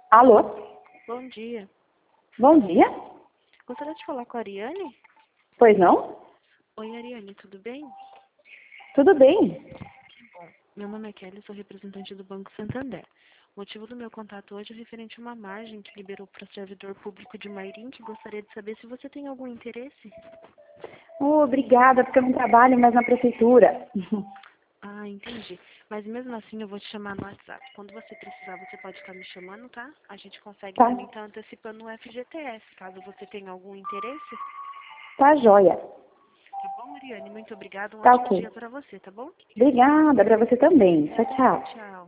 Alô? Bom dia. Bom dia? Gostaria de falar com a Ariane? Pois não? Oi, Ariane, tudo bem? Tudo bem. Meu nome é Kelly, sou representante do Banco Santander. O motivo do meu contato hoje é referente a uma margem que liberou para o servidor público de Mairim, que gostaria de saber se você tem algum interesse. Oh, obrigada, porque eu não trabalho mais na prefeitura. Ah, entendi. Mas mesmo assim eu vou te chamar no WhatsApp. Quando você precisar, você pode estar me chamando, tá? A gente consegue Tá, também estar antecipando o FGTS, caso você tenha algum interesse. tá joia. Tá bom, Ariane? Muito obrigada. Um Tá ótimo ok. dia para você, tá bom? Obrigada para você também. Tchau, tchau. Tchau.